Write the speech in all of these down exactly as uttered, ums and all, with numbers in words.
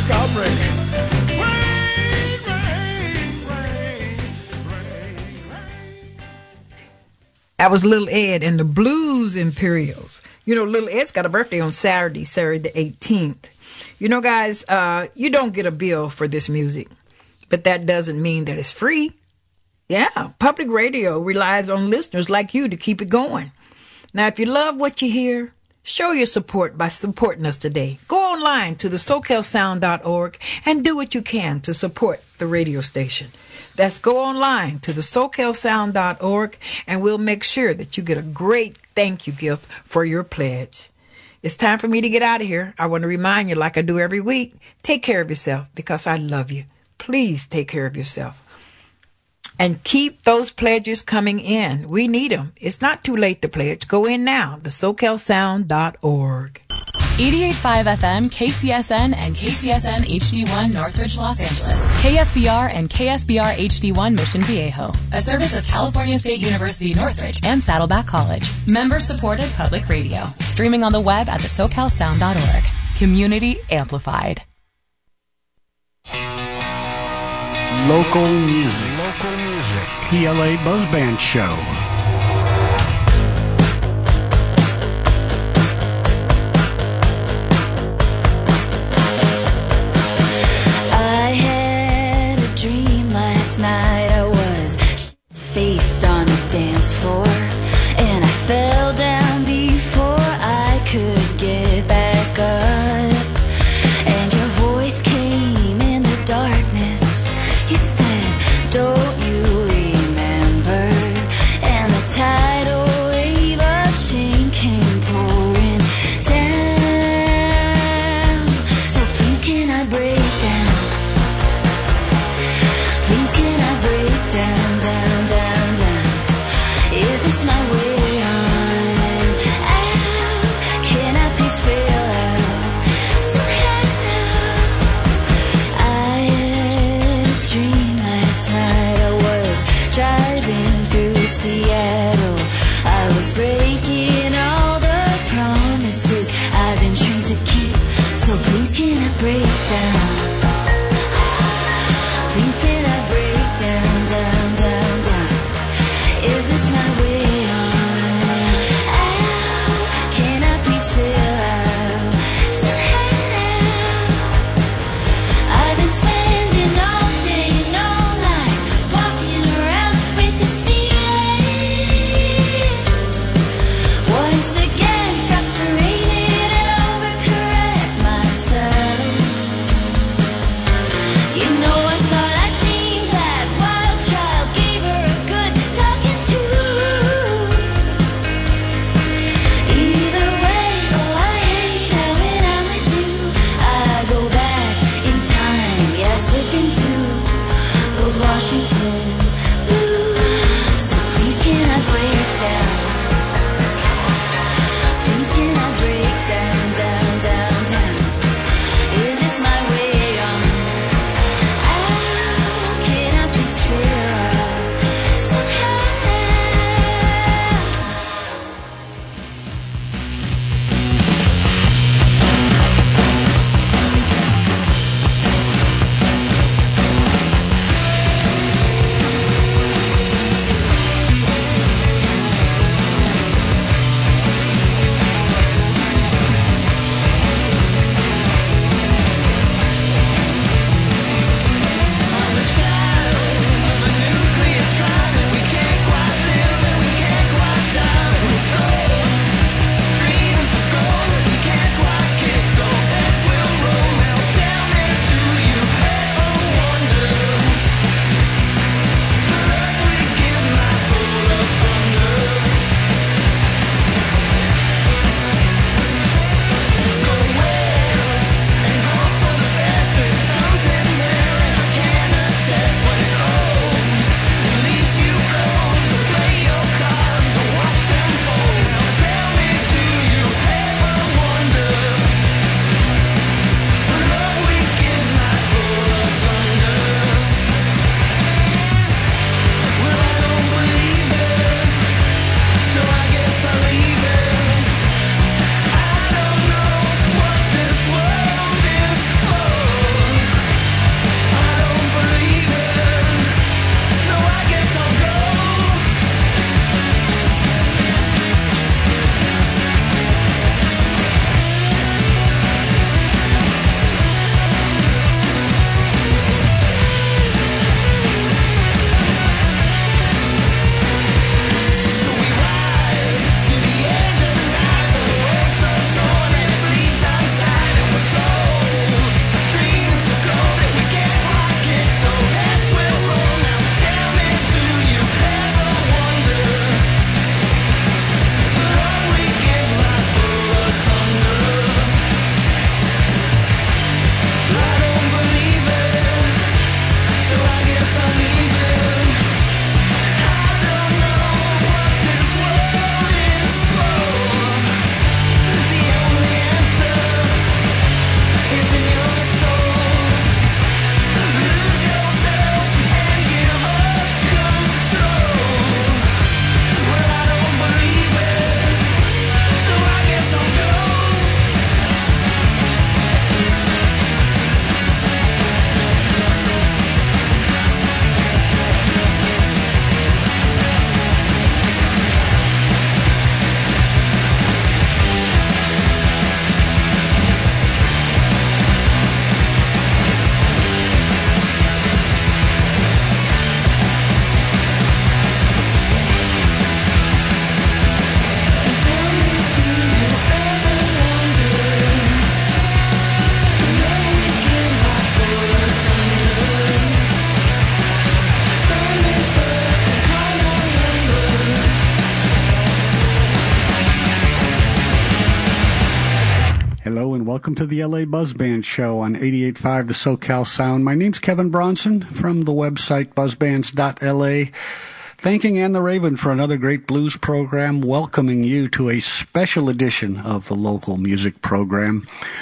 stop raining. Rain, rain, rain, rain, rain. That was Little Ed and the Blues Imperials. You know, Little Ed's got a birthday on Saturday, Saturday the eighteenth. You know, guys, uh, you don't get a bill for this music, but that doesn't mean that it's free. Yeah, public radio relies on listeners like you to keep it going. Now, if you love what you hear, show your support by supporting us today. Go online to the socal sound dot org and do what you can to support the radio station. That's go online to the socal sound dot org, and we'll make sure that you get a great thank you gift for your pledge. It's time for me to get out of here. I want to remind you, like I do every week, take care of yourself because I love you. Please take care of yourself. And keep those pledges coming in. We need them. It's not too late to pledge. Go in now, the socal sound dot org. eighty-eight point five F M, K C S N, and K C S N H D one Northridge, Los Angeles. K S B R and K S B R H D one Mission Viejo. A service of California State University Northridge and Saddleback College. Member-supported public radio. Streaming on the web at the socal sound dot org. Community amplified. Local music. Local music. P L A Buzz Band Show. I had a dream last night. I was faced on the dance floor, and I fell down before I could get back up. And your voice came in the darkness. You said, don't you remember? And the tidal wave of shame came pouring down. So please can I break down? Please can I break down, down, down, down? Is this my way on out? Can I please fail out somehow? I had a dream last night. I was driving through Seattle. I was breaking all the promises I've been trained to keep. So please can I break down? Please can I break down, down, down, down? Is this my way on out? Can I please feel out somehow? I've been spending all day and all night walking around with this feeling. Once again frustrated and overcorrect myself. Welcome to the L A Buzz Band Show on eighty-eight point five The SoCal Sound. My name's Kevin Bronson from the website buzz bands dot L A. Thanking Ann the Raven for another great blues program, welcoming you to a special edition of the local music program.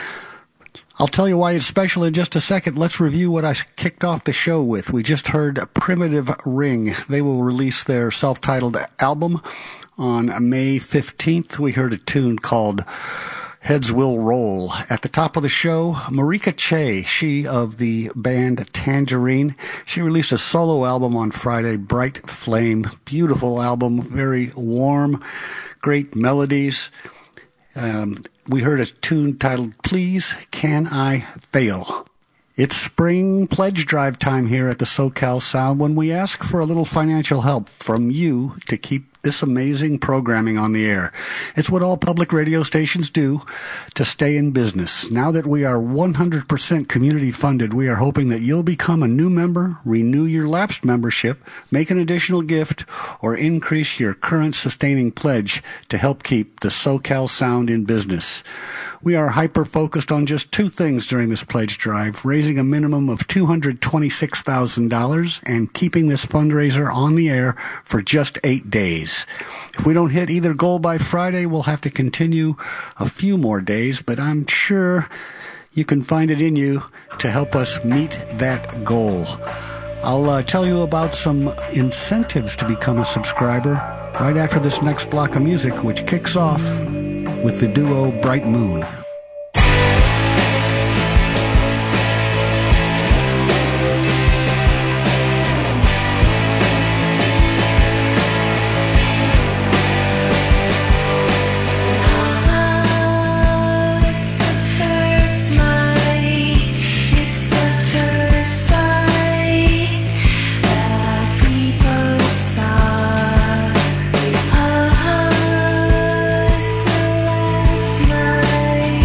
I'll tell you why it's special in just a second. Let's review what I kicked off the show with. We just heard Primitive Ring. They will release their self-titled album on May fifteenth. We heard a tune called Heads Will Roll. At the top of the show, Marika Che, she of the band Tangerine. She released a solo album on Friday, Bright Flame. Beautiful album, very warm, great melodies. Um, we heard a tune titled Please Can I Fail? It's spring pledge drive time here at the SoCal Sound when we ask for a little financial help from you to keep this amazing programming on the air. It's what all public radio stations do to stay in business. Now that we are one hundred percent community funded, we are hoping that you'll become a new member, renew your lapsed membership, make an additional gift, or increase your current sustaining pledge to help keep the SoCal Sound in business. We are hyper-focused on just two things during this pledge drive, raising a minimum of two hundred twenty-six thousand dollars and keeping this fundraiser on the air for just eight days. If we don't hit either goal by Friday, we'll have to continue a few more days, but I'm sure you can find it in you to help us meet that goal. I'll uh, tell you about some incentives to become a subscriber right after this next block of music, which kicks off with the duo Bright Moon. Night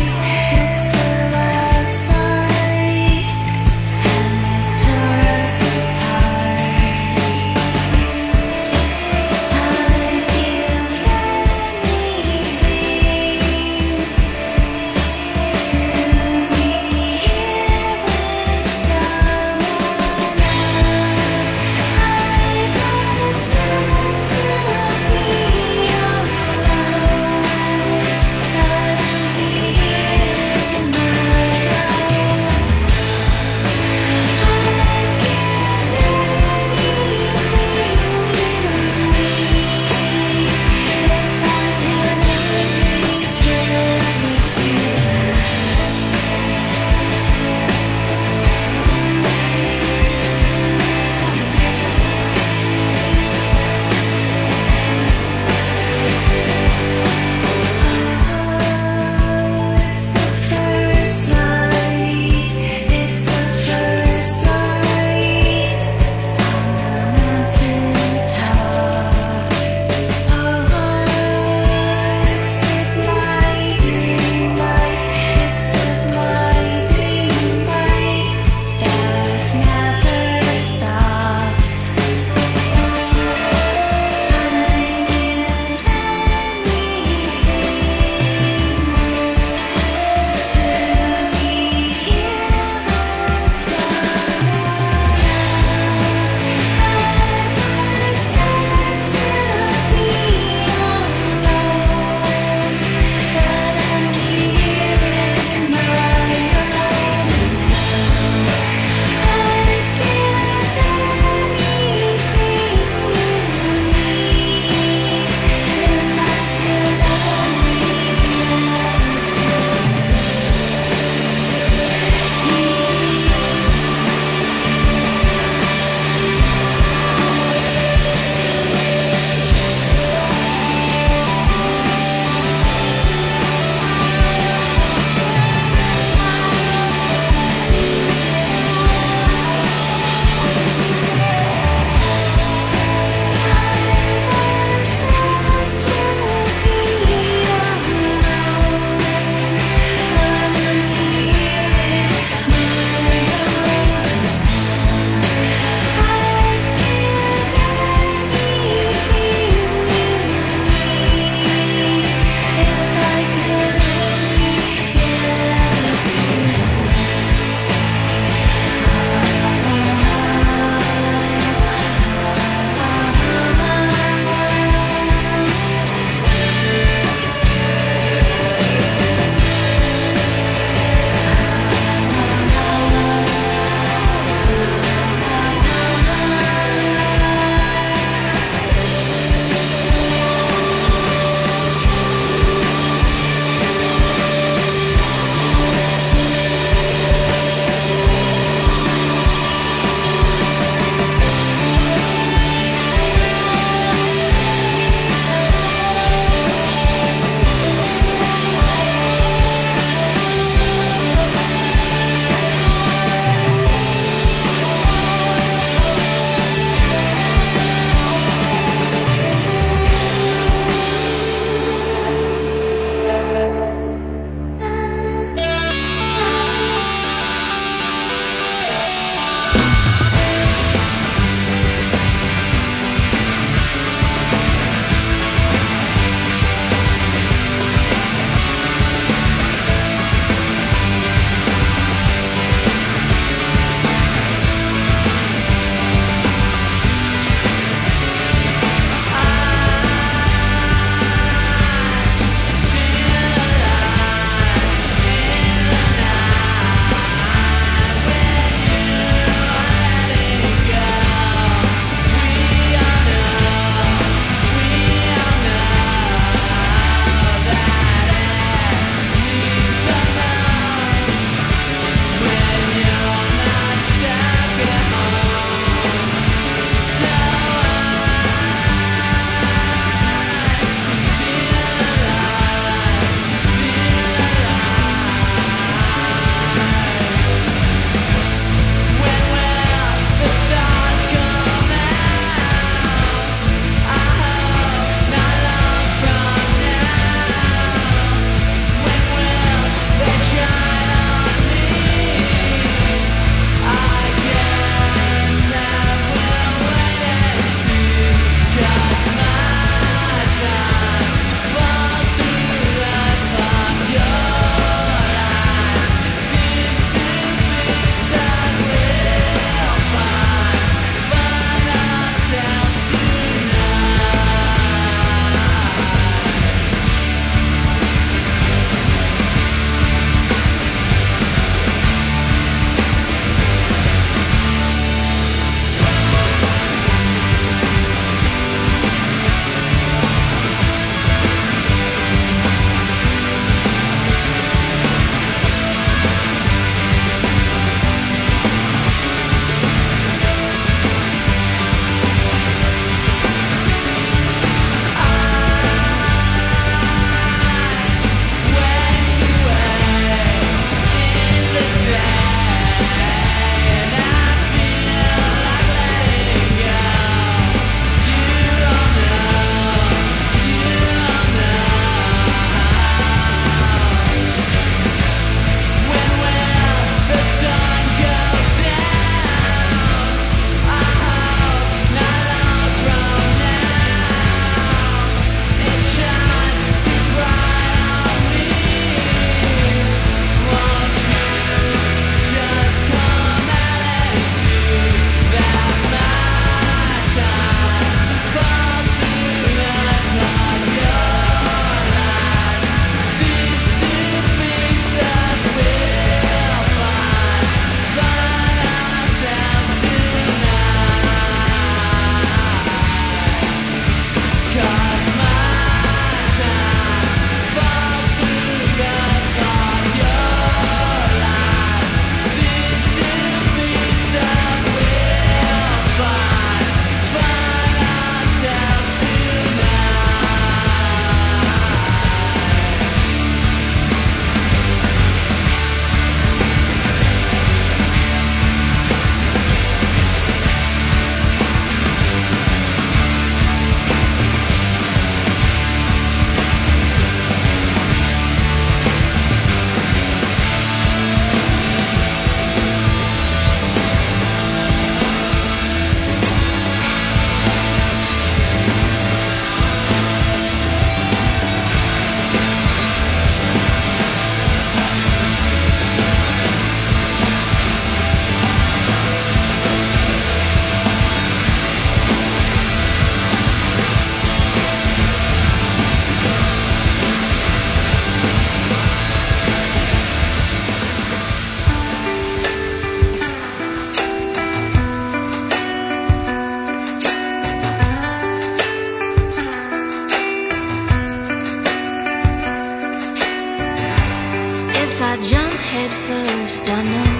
least I know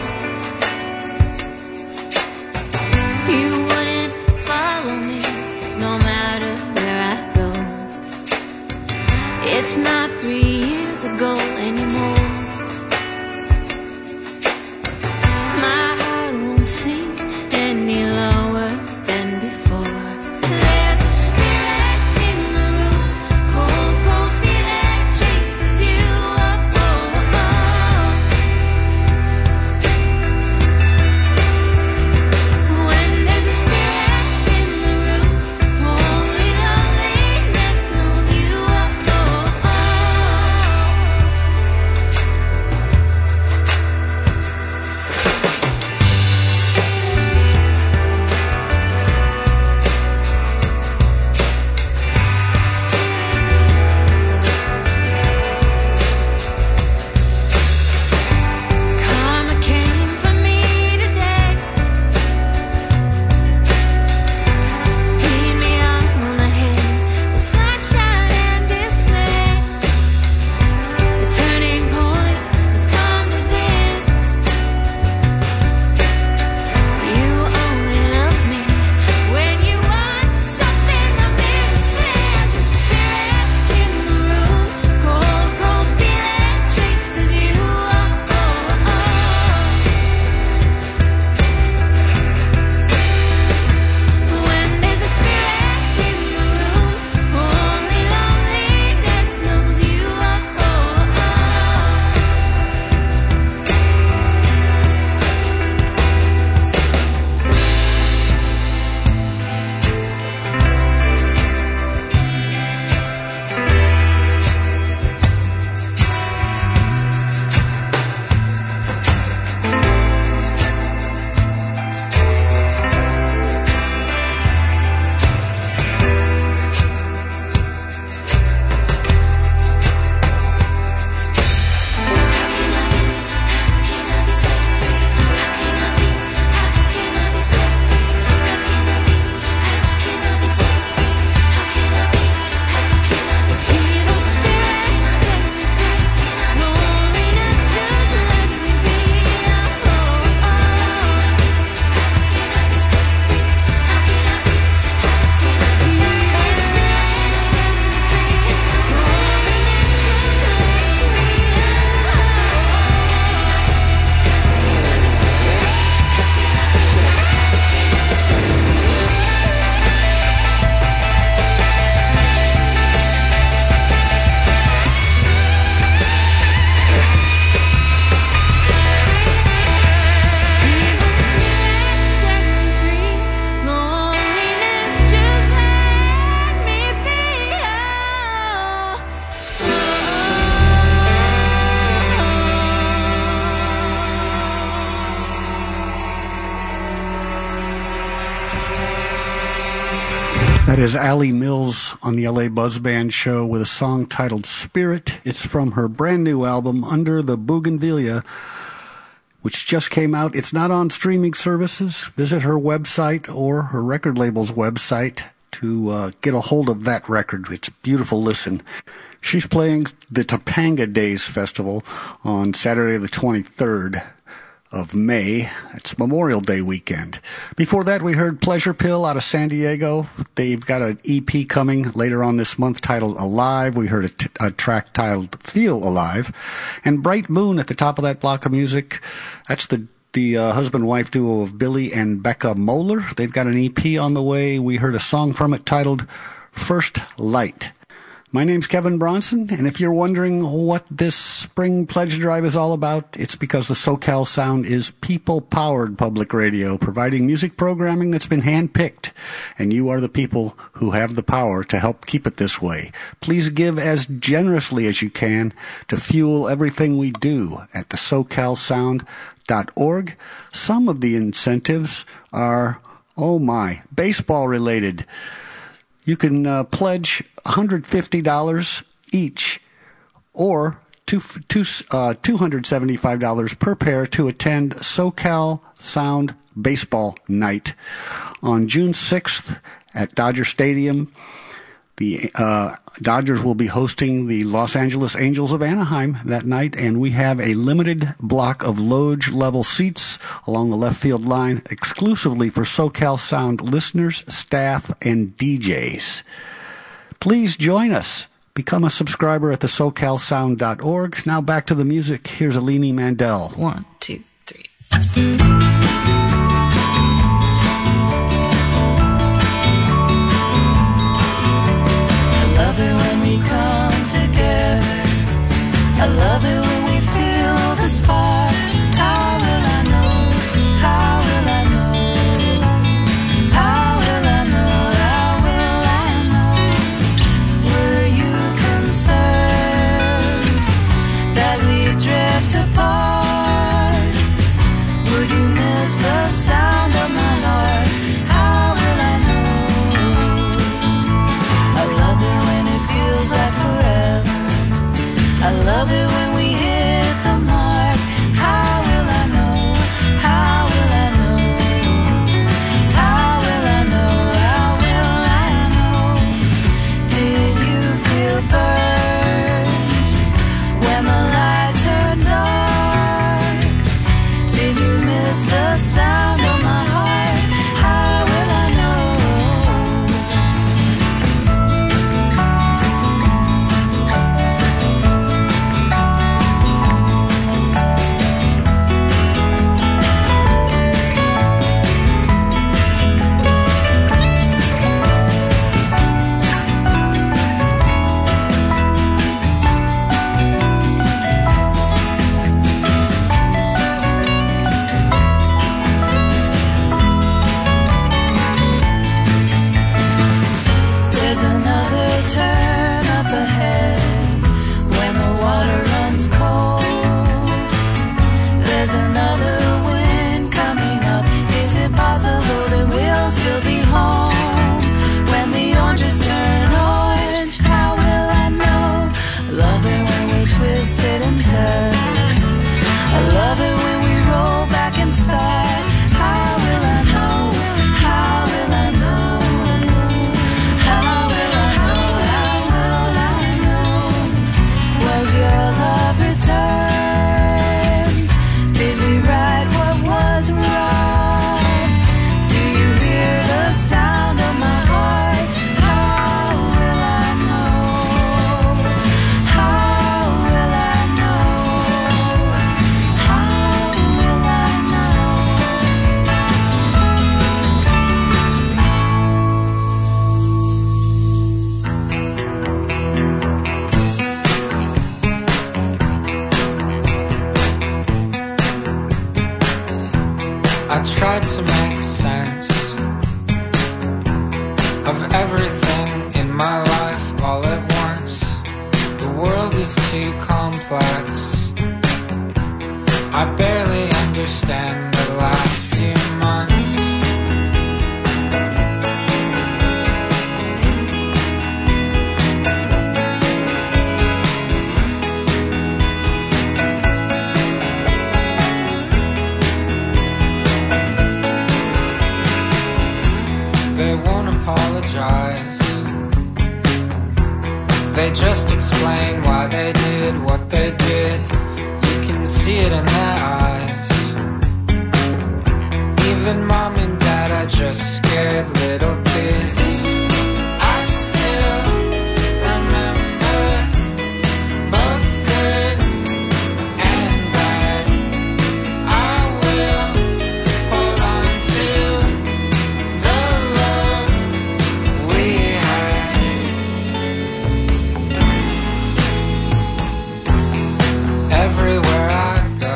you wouldn't follow me no matter where I go. It's not three years ago anymore. My heart won't sink any lower than before. There's a spirit in the room, cold, cold feeling chases you up. Oh, oh. When there's a spirit in the room, only loneliness knows you up. Oh, oh. Karma came for me today. Beat me up on the head with sunshine and dismay. The turning point has come to this. You only love me when you want something to miss. There's a spirit in the room, cold, cold feeling chases you up. Oh, oh. When there's a spirit in the room, only loneliness knows you up. Oh, oh. That is Allie Mills on the L A Buzz Band Show with a song titled Spirit. It's from her brand new album, Under the Bougainvillea, which just came out. It's not on streaming services. Visit her website or her record label's website to uh, get a hold of that record. It's a beautiful listen. She's playing the Topanga Days Festival on Saturday the twenty-third of May. It's Memorial Day weekend. Before that, we heard Pleasure Pill out of San Diego. They've got an E P coming later on this month titled Alive. We heard a, t- a track titled Feel Alive. And Bright Moon at the top of that block of music. That's the the uh, husband-wife duo of Billy and Becca Moeller. They've got an E P on the way. We heard a song from it titled First Light. My name's Kevin Bronson, and if you're wondering what this spring pledge drive is all about, it's because the SoCal Sound is people-powered public radio, providing music programming that's been handpicked, and you are the people who have the power to help keep it this way. Please give as generously as you can to fuel everything we do at the socal sound dot org. Some of the incentives are, oh my, baseball-related. You can uh, pledge one hundred fifty dollars each or two, two, uh, two hundred seventy-five dollars per pair to attend SoCal Sound Baseball Night on June sixth at Dodger Stadium. The uh, Dodgers will be hosting the Los Angeles Angels of Anaheim that night, and we have a limited block of loge-level seats along the left field line exclusively for SoCal Sound listeners, staff, and D Js. Please join us. Become a subscriber at the socal sound dot org. Now back to the music. Here's Alini Mandel. One, two, three. I love it when we come together. I love it when we feel the spark. How will I know? How will I know? How will I know? How will I know? Were you concerned that we drift apart? Would you miss the sound of my heart? How will I know? I love it when it feels like forever. I love it when we hit the mark. How will I know? How will I know? How will I know? How will I know? Did you feel burned when the light turned dark? Did you miss the sound of my heart? How will I know? There's another turn up ahead when the water runs cold. There's another wind coming up. Is it possible that we'll still be home when the oranges turn orange? How will I know? I love it when we twist it and turn. I love it when we roll back and start. How will I know? How will I know? How will I know? How will I know? Was your love returned? Did we right what was wrong? Do you hear the sound of my heart? How will I know? How will I know? How will I know? I tried to make sense of everything in my life all at once. The world is too complex. I barely understand the last few months. They won't apologize. They just explain why they did what they did. You can see it in their eyes. Even mom and dad are just scared little kids. I still remember both good and bad. I will hold on to the love we had. Everywhere I go,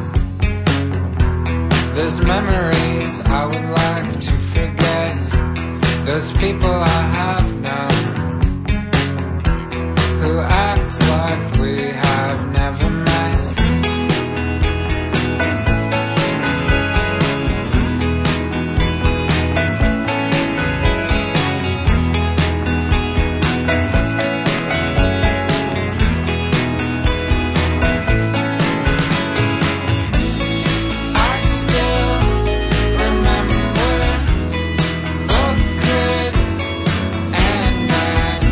there's memories I would like to forget. There's people I have known who act like we have never met. I still remember both good and bad.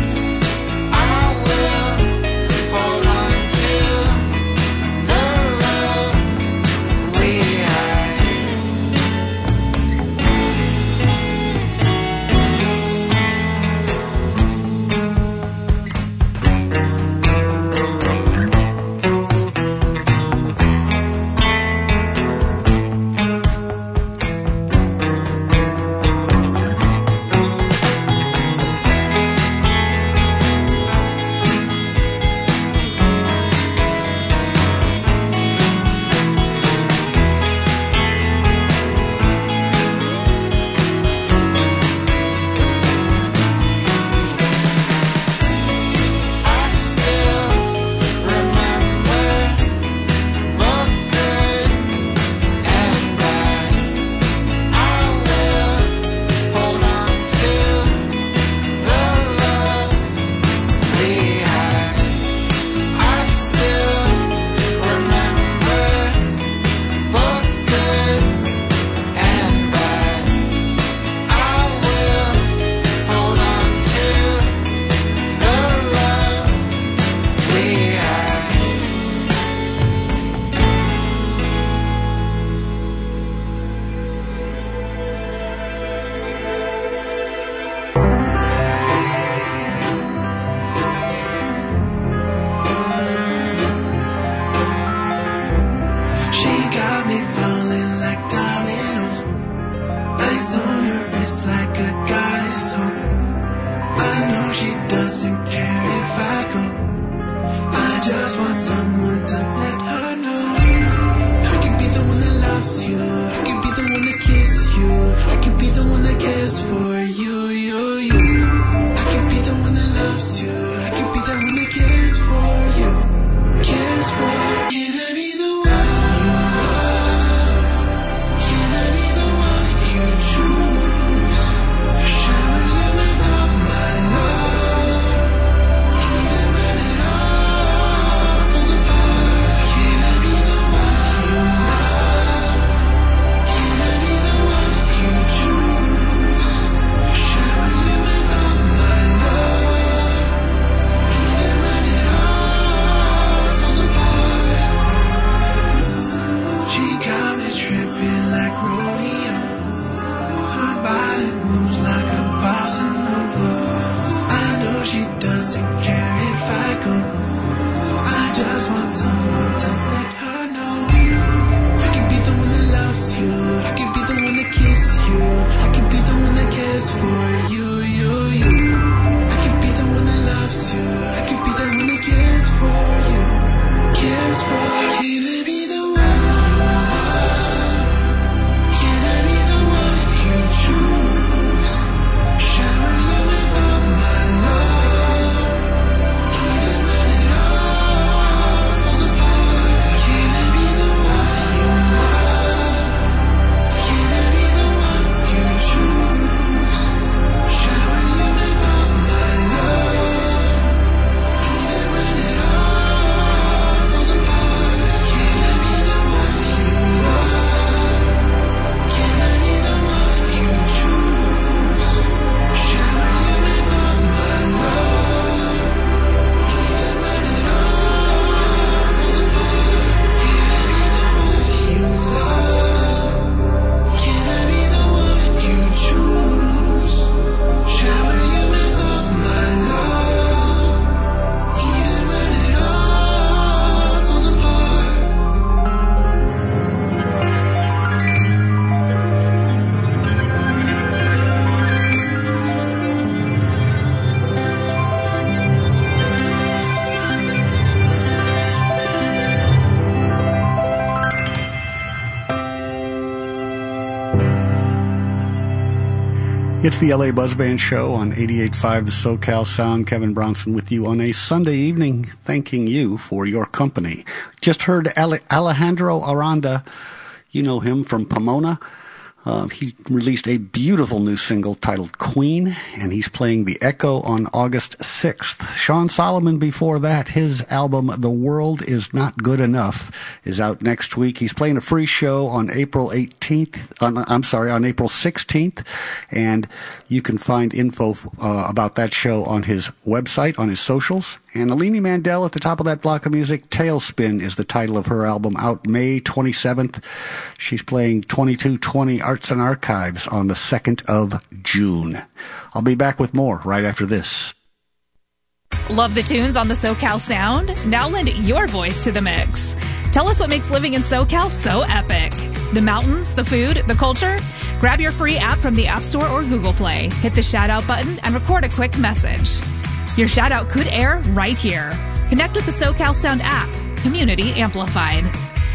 It's the L A Buzz Band Show on eighty-eight point five The SoCal Sound. Kevin Bronson with you on a Sunday evening, thanking you for your company. Just heard Ale- Alejandro Aranda. You know him from Pomona. Uh, he released a beautiful new single titled Queen, and he's playing the Echo on August sixth. Sean Solomon before that, his album The World Is Not Good Enough is out next week. He's playing a free show on April eighteenth, on, I'm sorry, on April sixteenth, and you can find info uh, about that show on his website, on his socials. And Alini Mandel at the top of that block of music, Tailspin is the title of her album, out May twenty-seventh. She's playing twenty-two twenty Arts and Archives on the second of June. I'll be back with more right after this. Love the tunes on the SoCal Sound? Now lend your voice to the mix. Tell us what makes living in SoCal so epic. The mountains, the food, the culture? Grab your free app from the App Store or Google Play. Hit the shout out button and record a quick message. Your shout out could air right here. Connect with the SoCal Sound app. Community amplified.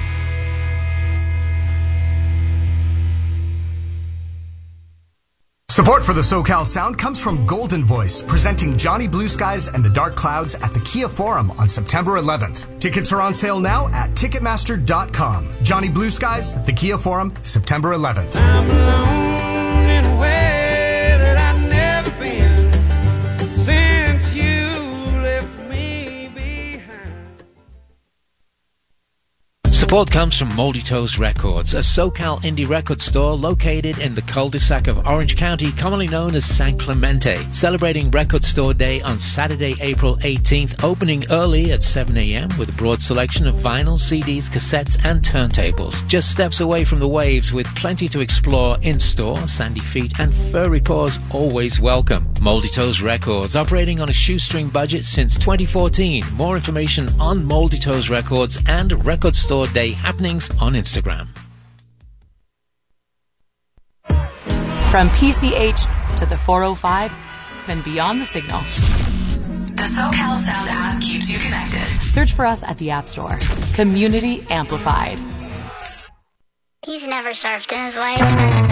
Support for the SoCal Sound comes from Golden Voice, presenting Johnny Blue Skies and the Dark Clouds at the Kia Forum on September eleventh. Tickets are on sale now at Ticketmaster dot com. Johnny Blue Skies at the Kia Forum, September eleventh. I'm alone in a way that I've never been since you left me behind. Support comes from Moldy Toes Records, a SoCal indie record store located in the cul-de-sac of Orange County, commonly known as San Clemente. Celebrating Record Store Day on Saturday, April eighteenth, opening early at seven a.m. with a broad selection of vinyl, C Ds, cassettes, and turntables. Just steps away from the waves with plenty to explore in-store, sandy feet, and furry paws always welcome. Moldy Toes Records, operating on a shoestring budget since twenty fourteen. More information on Moldy Toes Records and Record Store Day happenings on Instagram. From P C H to the four oh five and beyond the signal, the SoCal Sound app keeps you connected. Search for us at the App Store. Community Amplified. He's never surfed in his life.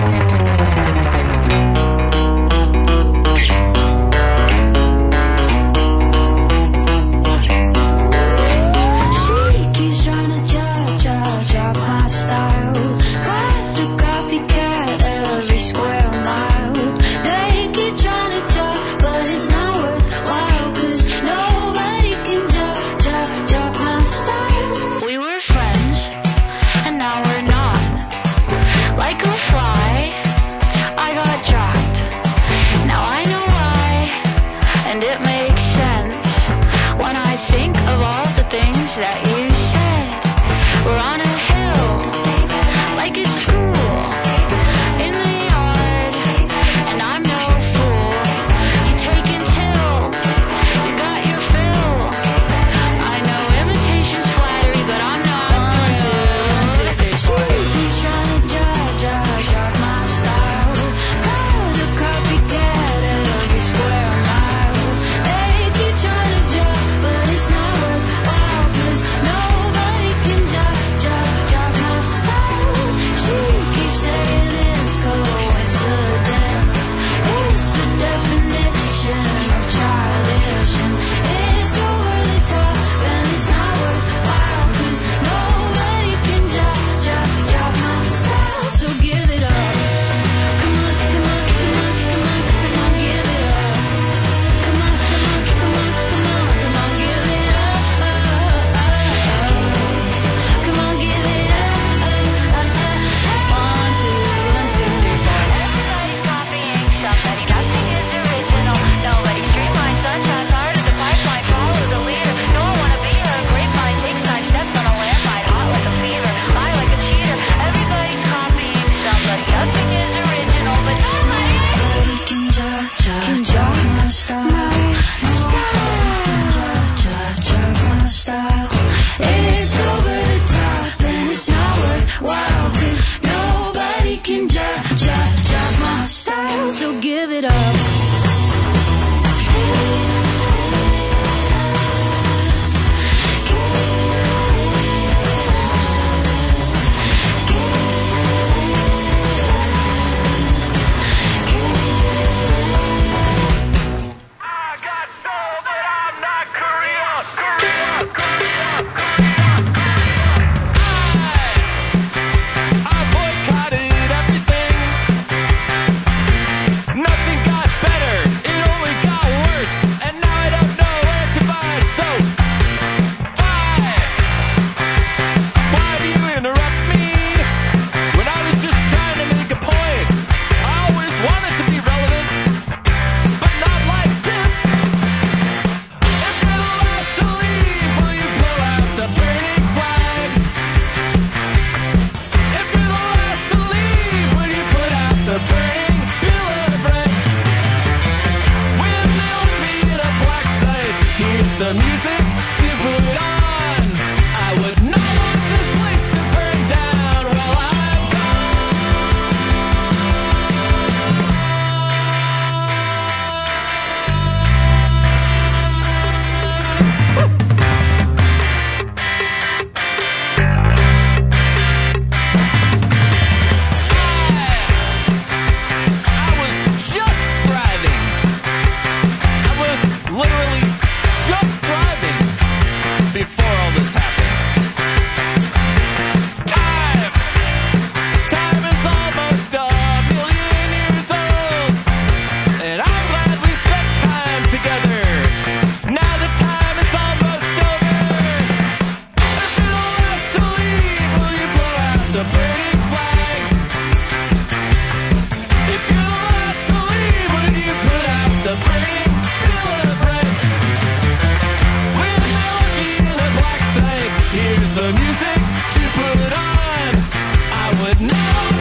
That you said we're on a hill like it's school in the yard, and I'm no fool. You take until you got your fill. I know imitation's flattery, but I'm not through. She keeps trying to judge, judge, judge my style. Got a copycat at every square mile. They keep trying to judge, but it's not worthwhile.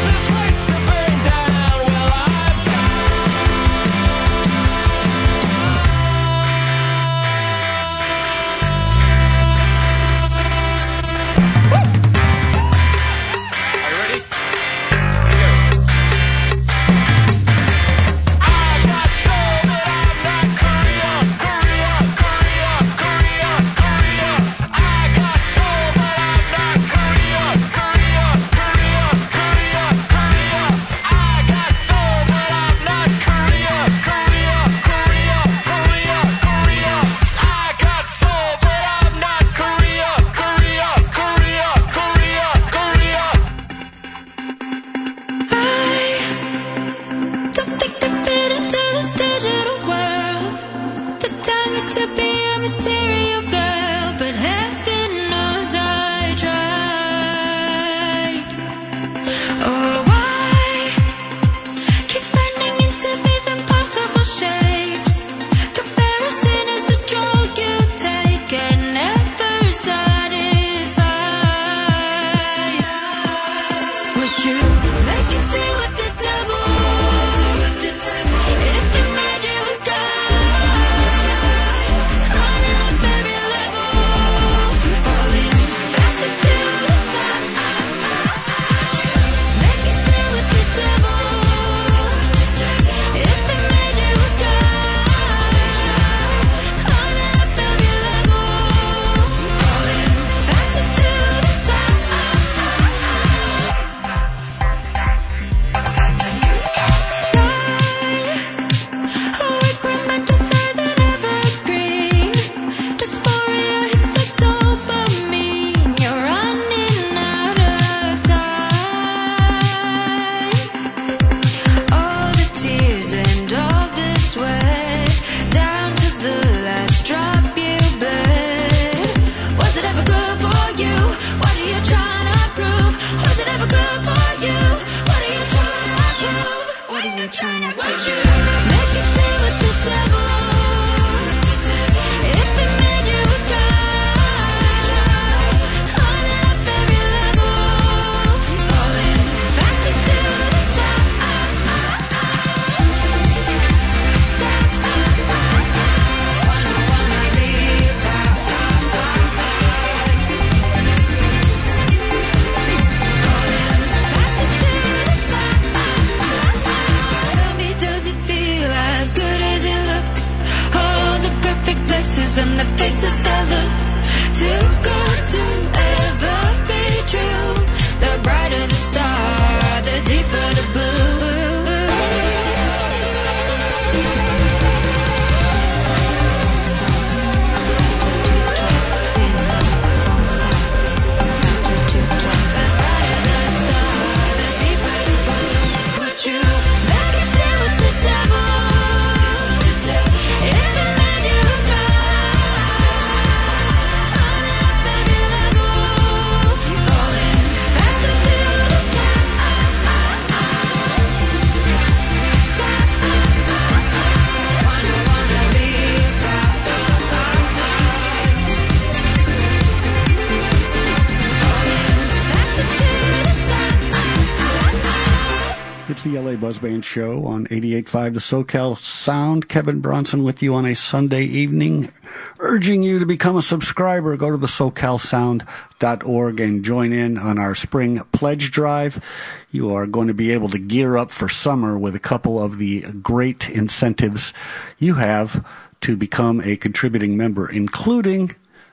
It's the L A Buzz Band Show on eighty-eight point five The SoCal Sound. Kevin Bronson with you on a Sunday evening, urging you to become a subscriber. Go to the socal sound dot org and join in on our spring pledge drive. You are going to be able to gear up for summer with a couple of the great incentives you have to become a contributing member, including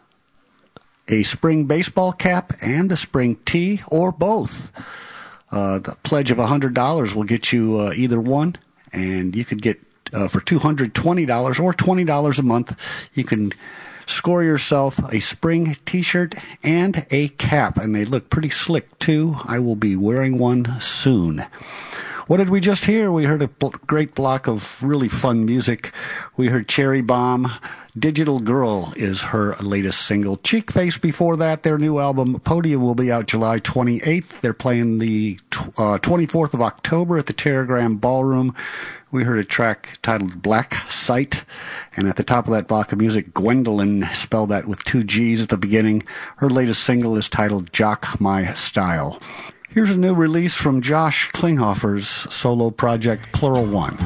a spring baseball cap and a spring tee, or both. Uh, the pledge of one hundred dollars will get you uh, either one, and you could get uh, for two hundred twenty dollars or twenty dollars a month, you can score yourself a spring t-shirt and a cap, and they look pretty slick too. I will be wearing one soon. What did we just hear? We heard a bl- great block of really fun music. We heard Cherry Bomb. Digital Girl is her latest single. Cheek Face before that, their new album Podium will be out July twenty-eighth. They're playing the uh, twenty-fourth of October at the Terragram Ballroom. We heard a track titled Black Sight. And at the top of that block of music, Gwendolyn, spelled that with two G's at the beginning. Her latest single is titled Jock My Style. Here's a new release from Josh Klinghoffer's solo project, Plural One.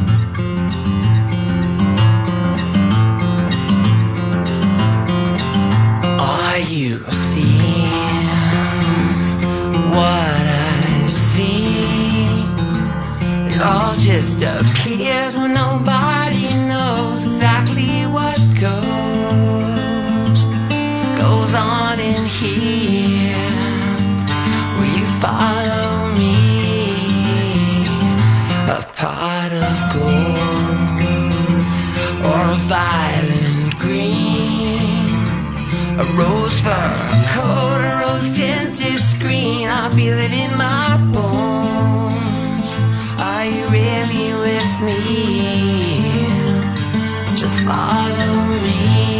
Are you seeing what I see? It all just appears when nobody knows exactly what goes goes on in here. Will you follow me? A pot of gold or a violent green, a rose fur, a coat, a rose-tinted screen. I feel it in my bones. Are you really with me? Just follow me.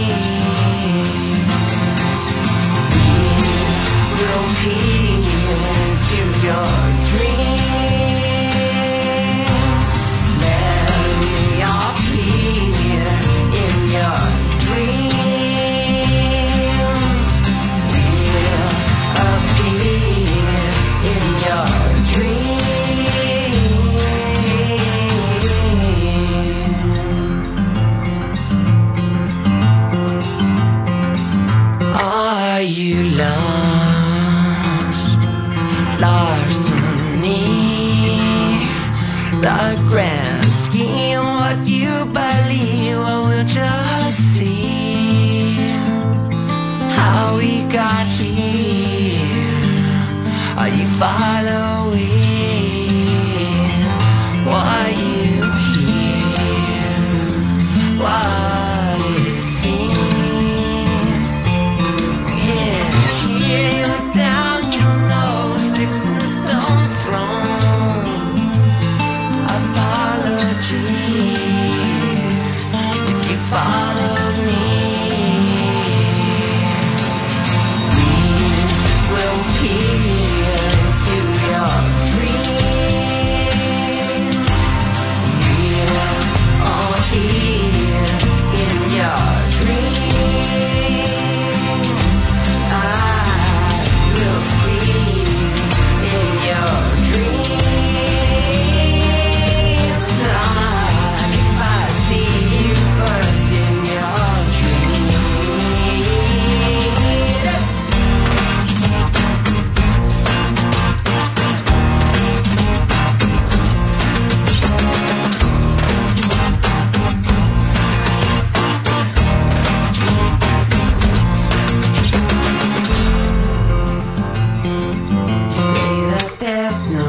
We'll peer into your dreams. Let me appear in your dreams. We'll appear in your dreams. Are you lost? Larceny, the grand scheme, what you believe, what we'll just see, how we got here. Are you following what you hear, what is seen? Yeah, here you look down, you know sticks and stones thrown. Apologies if you followed me. We will peer into your dreams. We're all here in your dreams. I will see you in your dreams. Not if I see you first in your say that there's no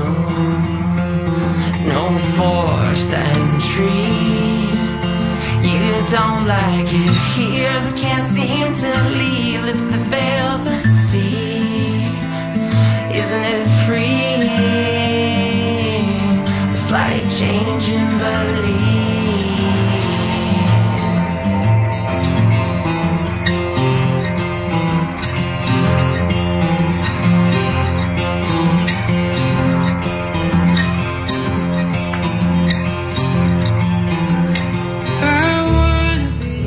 no forced entry. You don't like it here, but can't seem to leave. Lift the veil to see. Isn't it freeing? It's like changing belief. I wanna be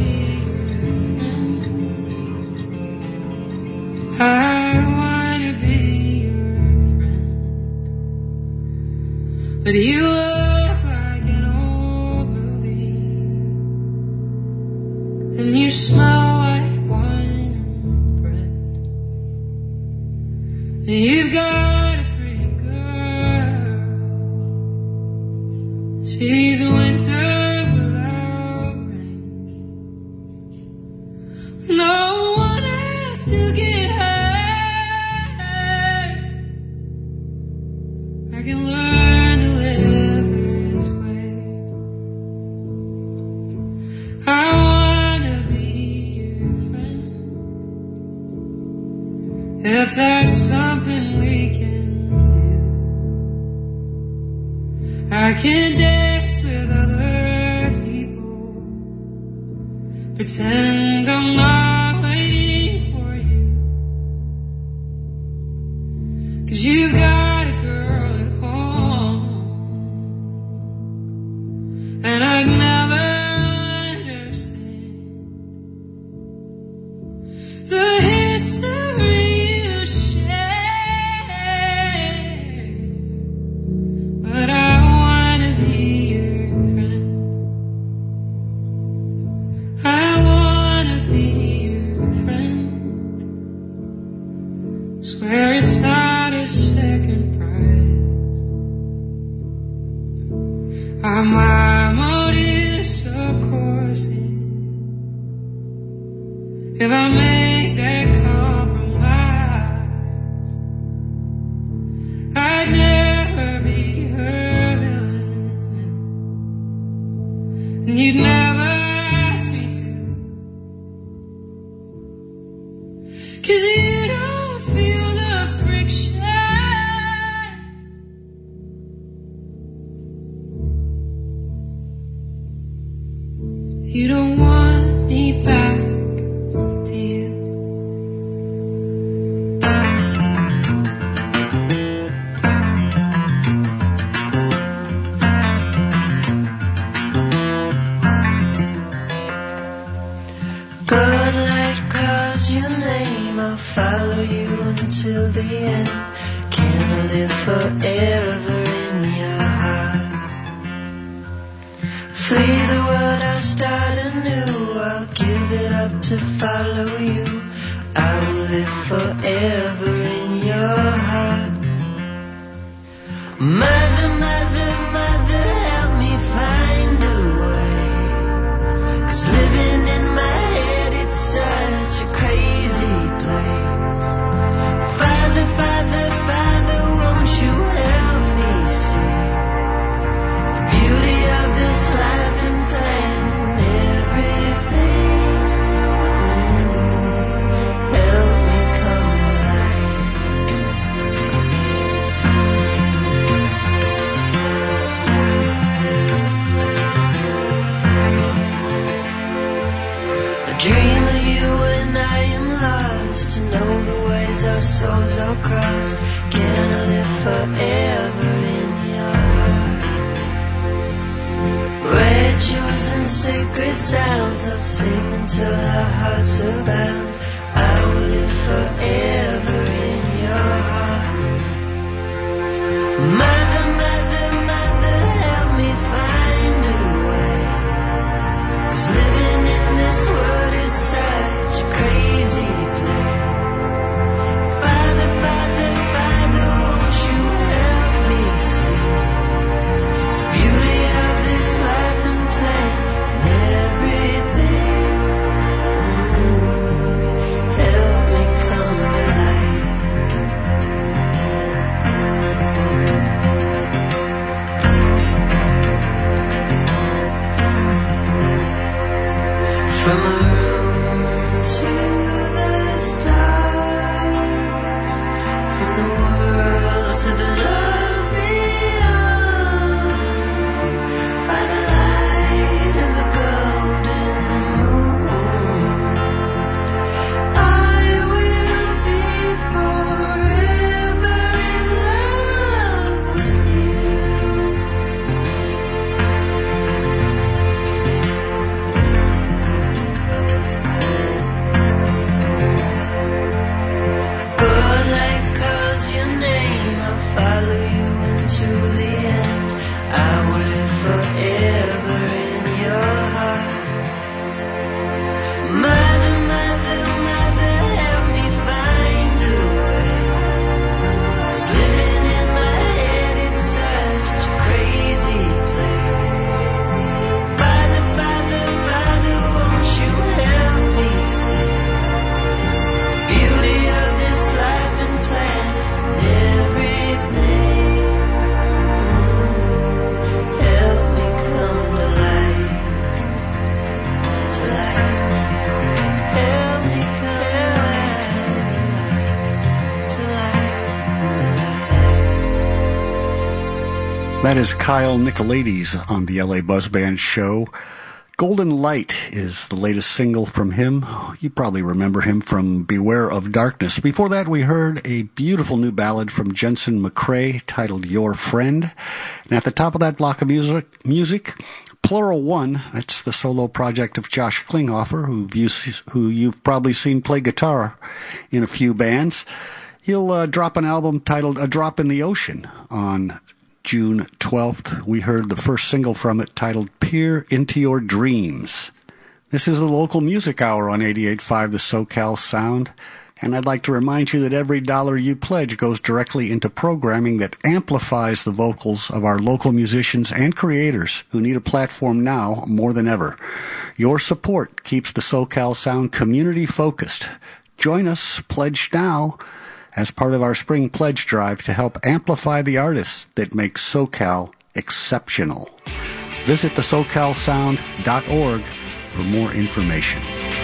your friend. I wanna be your friend. But you look like an old movie, and you smell like wine and bread. And you've got a pretty girl. She's winter without rain. No one has to get hurt. I can learn to live this way. I wanna be your friend. If that's something we can do, I can dance with other people, pretend I'm not waiting for you. 'Cause you got a girl at home, and I'd never understand the history you share. My mama did subconscious. If I make that compromise, I'd never be hurt, and you'd never ask me to, 'cause you don't feel the friction. You don't want me back, do you? God, like calls your name, I'll follow you until the end. Can I live forever in your heart? Flee the world, I'll start anew. I'll give it up to follow you. I will live forever in your heart. Mother, mother, mother, help me find a way. 'Cause living in my head, it's such a crazy place. Father, Father, Father, won't you help me see the beauty of this life and plan everything? Help me come alive. I dream of you when I am lost, to know the ways our souls are crossed. Can I live forever in your heart? Red shoes and sacred sounds, I'll sing until our hearts are bound. I will live forever in your heart. Mother, mother, mother, help me find a way. 'Cause living in this world is such a crazy place. Father, Father, Father, won't you help me see the beauty of this life and plan and everything? Help me come alive. From a room to the stars, from the world to the love beyond, by the light of the golden moon, I will be forever in love with you. God, like calls your name, I'll follow you until the end. I will live forever in your heart. Mother, mother, mother, help me find a way. 'Cause living in my head, it's such a crazy place. Father, Father, Father, won't you help me see beauty of this life and plan and everything? Help me come to life, to life. Help me come to life, to life, to life. That is Kyle Nicolaides on the L A Buzz Band show. Golden Light is the latest single from him. You probably remember him from Beware of Darkness. Before that, we heard a beautiful new ballad from Jensen McCrae titled Your Friend. And at the top of that block of music, music Plural One, that's the solo project of Josh Klinghoffer, who, you, who you've probably seen play guitar in a few bands. He'll uh, drop an album titled A Drop in the Ocean on June twelfth. We heard the first single from it titled Peer Into Your Dreams. This is the local music hour on eighty-eight point five The SoCal Sound. And I'd like to remind you that every dollar you pledge goes directly into programming that amplifies the vocals of our local musicians and creators who need a platform now more than ever. Your support keeps the SoCal Sound community focused. Join us, pledge now, as part of our spring pledge drive to help amplify the artists that make SoCal exceptional. Visit the socal sound dot org for more information.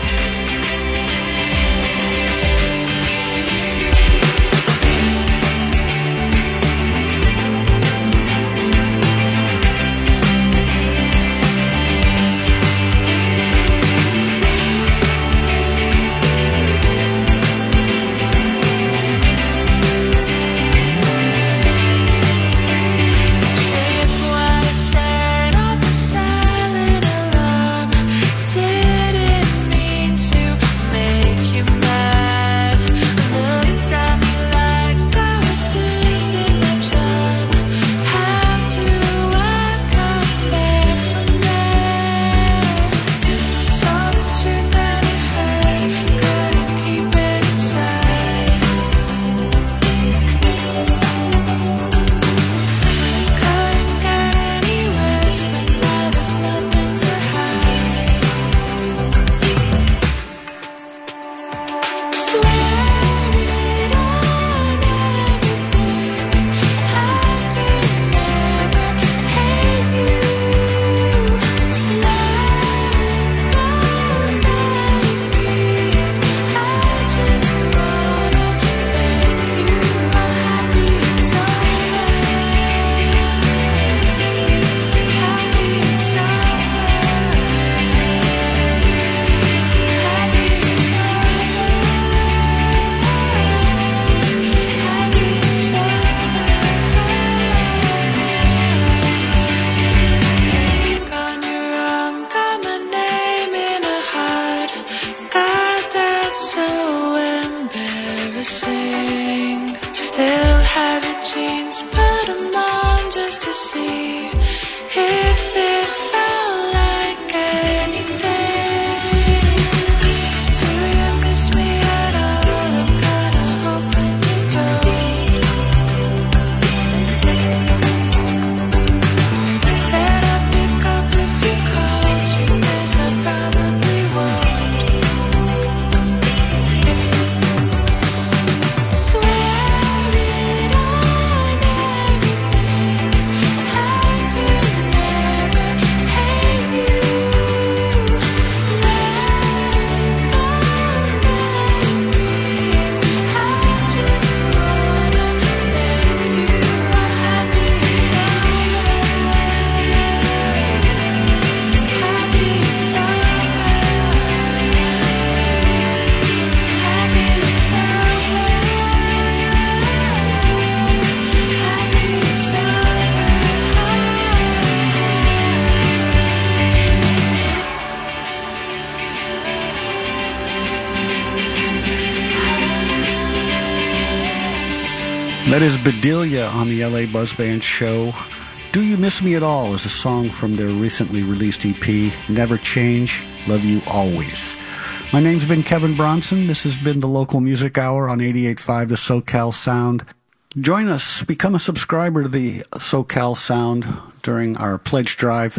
That is Bedelia on the L A Buzz Band show. Do You Miss Me at All is a song from their recently released E P, Never Change, Love You Always. My name's been Kevin Bronson. This has been the Local Music Hour on eighty-eight point five The SoCal Sound. Join us, become a subscriber to the SoCal Sound during our pledge drive.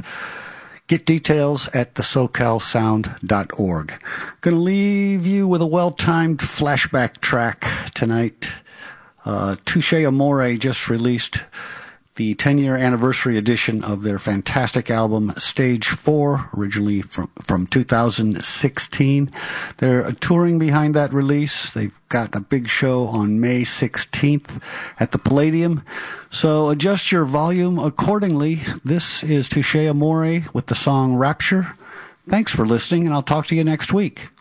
Get details at the socal sound dot org. Going to leave you with a well-timed flashback track tonight. Uh, Touche Amore just released the ten-year anniversary edition of their fantastic album, Stage four, originally from, from two thousand sixteen. They're touring behind that release. They've got a big show on May sixteenth at the Palladium. So adjust your volume accordingly. This is Touche Amore with the song Rapture. Thanks for listening, and I'll talk to you next week.